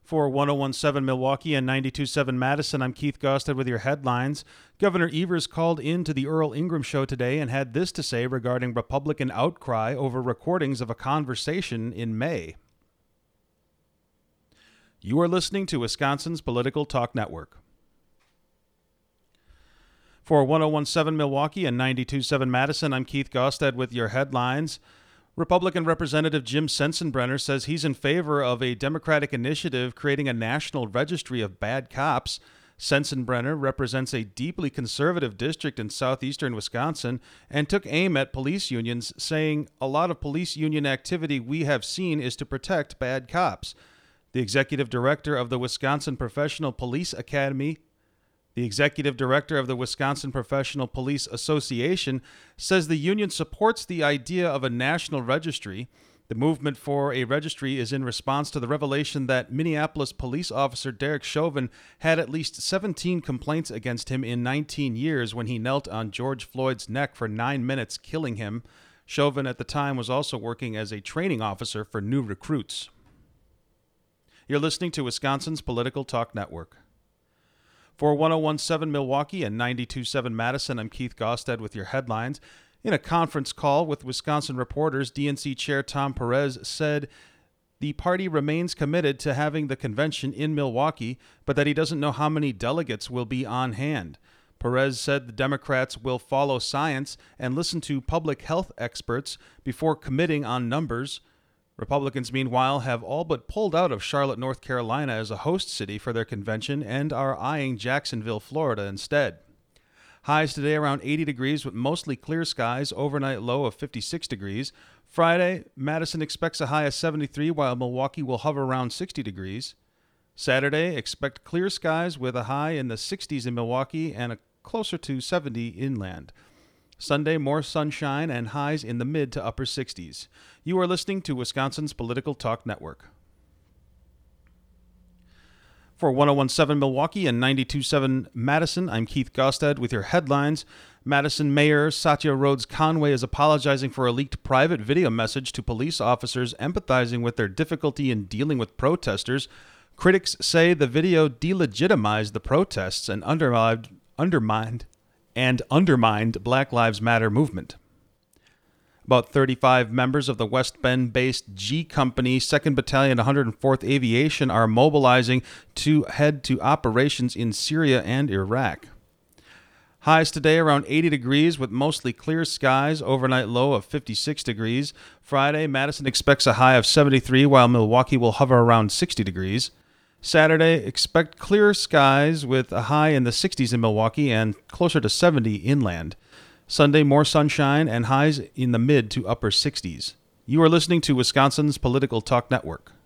For 1017 Milwaukee and 927 Madison, I'm Keith Gostad with your headlines. Governor Evers called in to the Earl Ingram Show today and had this to say regarding Republican outcry over recordings of a conversation in May. You are listening to Wisconsin's Political Talk Network. For 1017 Milwaukee and 927 Madison, I'm Keith Gostad with your headlines. Republican Representative Jim Sensenbrenner says he's in favor of a Democratic initiative creating a national registry of bad cops. Sensenbrenner represents a deeply conservative district in southeastern Wisconsin and took aim at police unions, saying a lot of police union activity we have seen is to protect bad cops. The executive director of the Wisconsin Professional Police Academy, the executive director of the Wisconsin Professional Police Association, says the union supports the idea of a national registry. The movement for a registry is in response to the revelation that Minneapolis police officer Derek Chauvin had at least 17 complaints against him in 19 years when he knelt on George Floyd's neck for 9 minutes, killing him. Chauvin at the time was also working as a training officer for new recruits. You're listening to Wisconsin's Political Talk Network. For 1017 Milwaukee and 927 Madison, I'm Keith Gostad with your headlines. In a conference call with Wisconsin reporters, DNC Chair Tom Perez said the party remains committed to having the convention in Milwaukee, but that he doesn't know how many delegates will be on hand. Perez said the Democrats will follow science and listen to public health experts before committing on numbers. Republicans, meanwhile, have all but pulled out of Charlotte, North Carolina as a host city for their convention and are eyeing Jacksonville, Florida instead. Highs today around 80 degrees with mostly clear skies, overnight low of 56 degrees. Friday, Madison expects a high of 73 while Milwaukee will hover around 60 degrees. Saturday, expect clear skies with a high in the 60s in Milwaukee and a closer to 70 inland. Sunday, more sunshine and highs in the mid to upper 60s. You are listening to Wisconsin's Political Talk Network. For 1017 Milwaukee and 927 Madison, I'm Keith Gostad with your headlines. Madison Mayor Satya Rhodes Conway is apologizing for a leaked private video message to police officers empathizing with their difficulty in dealing with protesters. Critics say the video delegitimized the protests and undermined Black Lives Matter movement. About 35 members of the West Bend-based G Company, 2nd Battalion, 104th Aviation are mobilizing to head to operations in Syria and Iraq. Highs today around 80 degrees with mostly clear skies, overnight low of 56 degrees. Friday, Madison expects a high of 73 while Milwaukee will hover around 60 degrees. Saturday, expect clear skies with a high in the 60s in Milwaukee and closer to 70 inland. Sunday, more sunshine and highs in the mid to upper 60s. You are listening to Wisconsin's Political Talk Network.